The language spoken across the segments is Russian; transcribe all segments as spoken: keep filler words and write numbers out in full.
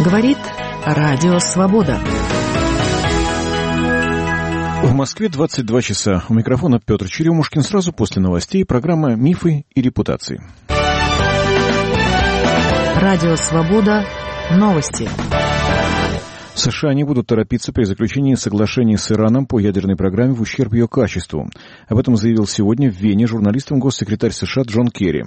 Говорит Радио Свобода. В Москве двадцать два часа. У микрофона Петр Черемушкин. Сразу после новостей программа «Мифы и репутации». Радио Свобода. Новости. США не будут торопиться при заключении соглашений с Ираном по ядерной программе в ущерб ее качеству. Об этом заявил сегодня в Вене журналистам госсекретарь США Джон Керри.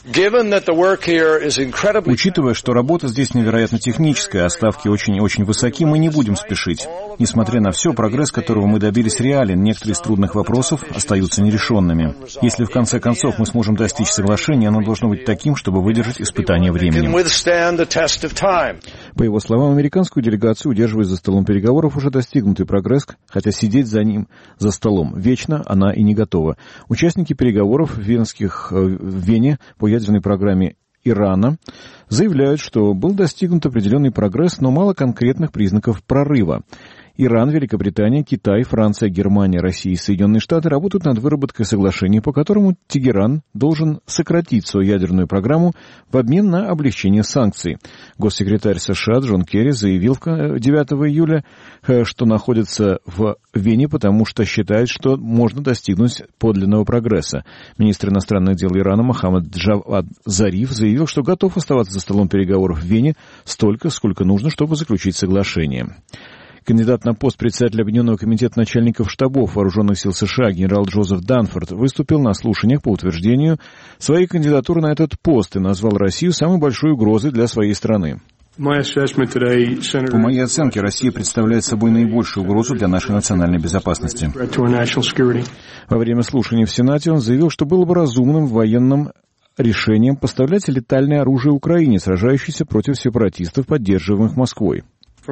Учитывая, что работа здесь невероятно техническая, а ставки очень-очень высоки, мы не будем спешить. Несмотря на все, прогресс, которого мы добились, реален. Некоторые из трудных вопросов остаются нерешенными. Если в конце концов мы сможем достичь соглашения, оно должно быть таким, чтобы выдержать испытание временем. По его словам, американскую делегацию удерживает за столом переговоров уже достигнутый прогресс, хотя сидеть за ним, за столом, вечно она и не готова. Участники переговоров венских, в Вене по ядерной программе Ирана заявляют, что был достигнут определенный прогресс, но мало конкретных признаков прорыва. Иран, Великобритания, Китай, Франция, Германия, Россия и Соединенные Штаты работают над выработкой соглашений, по которому Тегеран должен сократить свою ядерную программу в обмен на облегчение санкций. Госсекретарь США Джон Керри заявил девятого июля, что находится в Вене, потому что считает, что можно достигнуть подлинного прогресса. Министр иностранных дел Ирана Мохаммад Джавад Зариф заявил, что готов оставаться за столом переговоров в Вене столько, сколько нужно, чтобы заключить соглашение. Кандидат на пост председателя Объединенного комитета начальников штабов вооруженных сил США генерал Джозеф Данфорд выступил на слушаниях по утверждению своей кандидатуры на этот пост и назвал Россию самой большой угрозой для своей страны. По моей оценке, Россия представляет собой наибольшую угрозу для нашей национальной безопасности. Во время слушаний в Сенате он заявил, что было бы разумным военным решением поставлять летальное оружие Украине, сражающейся против сепаратистов, поддерживаемых Москвой. С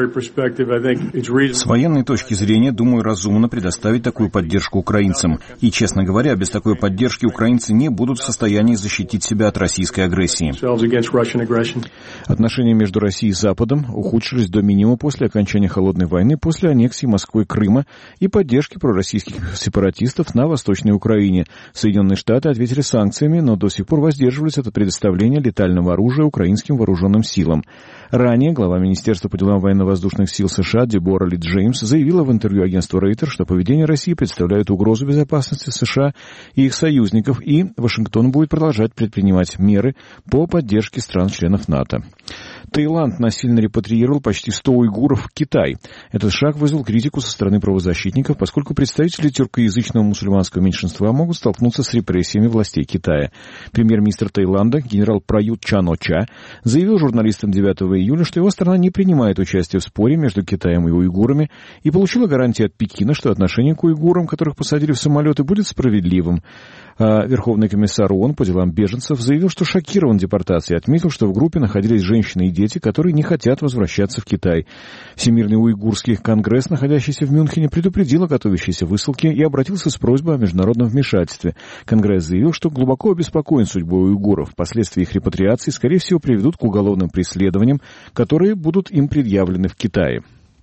военной точки зрения, думаю, разумно предоставить такую поддержку украинцам. И, честно говоря, без такой поддержки украинцы не будут в состоянии защитить себя от российской агрессии. Отношения между Россией и Западом ухудшились до минимума после окончания Холодной войны, после аннексии Москвой Крыма и поддержки пророссийских сепаратистов на Восточной Украине. Соединенные Штаты ответили санкциями, но до сих пор воздерживались от предоставления летального оружия украинским вооруженным силам. Ранее глава Министерства по делам военно-воздушных сил США Дебора Ли Джеймс заявила в интервью агентству Рейтер, что поведение России представляет угрозу безопасности США и их союзников, и Вашингтон будет продолжать предпринимать меры по поддержке стран-членов НАТО. Таиланд насильно репатриировал почти сто уйгуров в Китай. Этот шаг вызвал критику со стороны правозащитников, поскольку представители тюркоязычного мусульманского меньшинства могут столкнуться с репрессиями властей Китая. Премьер-министр Таиланда генерал Прают Чан-о-Ча заявил журналистам девятого июля, что его страна не принимает участие в споре между Китаем и уйгурами и получила гарантии от Пекина, что отношение к уйгурам, которых посадили в самолеты, будет справедливым. А Верховный комиссар ООН по делам беженцев заявил, что шокирован депортацией, отметил, что в группе находились женщины и дети, которые не хотят возвращаться в Китай. Всемирный уйгурский конгресс, находящийся в Мюнхене, предупредил о готовящейся высылке и обратился с просьбой о международном вмешательстве. Конгресс заявил, что глубоко обеспокоен судьбой уйгуров. Последствия их репатриации, скорее всего, приведут к уголовным преследованиям, которые будут им предъявлены в Китае.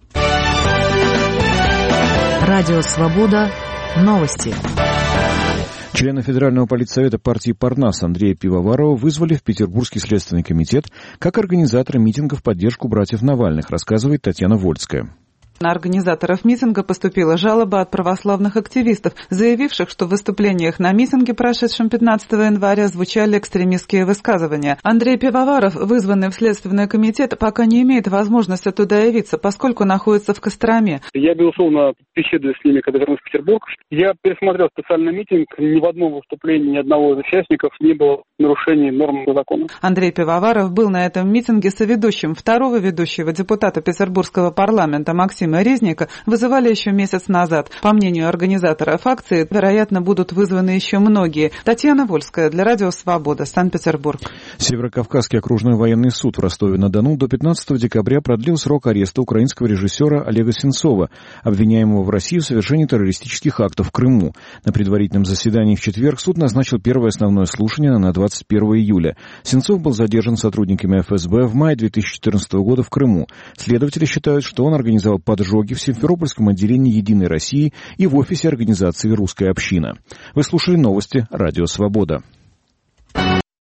Радио Свобода. Новости. Члена Федерального политсовета партии «Парнас» Андрея Пивоварова вызвали в Петербургский следственный комитет как организатора митинга в поддержку братьев Навальных, рассказывает Татьяна Вольская. На организаторов митинга поступила жалоба от православных активистов, заявивших, что в выступлениях на митинге, прошедшем пятнадцатого января, звучали экстремистские высказывания. Андрей Пивоваров, вызванный в Следственный комитет, пока не имеет возможности туда явиться, поскольку находится в Костроме. Я, безусловно, беседую с ними, когда вернусь в Петербург. Я пересмотрел специальный митинг. Ни в одном выступлении ни одного из участников не было нарушений норм закона. Андрей Пивоваров был на этом митинге соведущим. Второго ведущего, депутата Петербургского парламента Максима Резника, вызывали еще месяц назад. По мнению организаторов акции, вероятно, будут вызваны еще многие. Татьяна Вольская для Радио Свобода, Санкт-Петербург. Северокавказский окружной военный суд в Ростове-на-Дону до пятнадцатого декабря продлил срок ареста украинского режиссера Олега Сенцова, обвиняемого в России в совершении террористических актов в Крыму. На предварительном заседании в четверг суд назначил первое основное слушание на двадцать первого июля. Сенцов был задержан сотрудниками эф эс бэ в мае две тысячи четырнадцатого года в Крыму. Следователи считают, что он организовал поджоги в Симферопольском отделении «Единой России» и в офисе организации «Русская община». Вы слушали новости «Радио Свобода».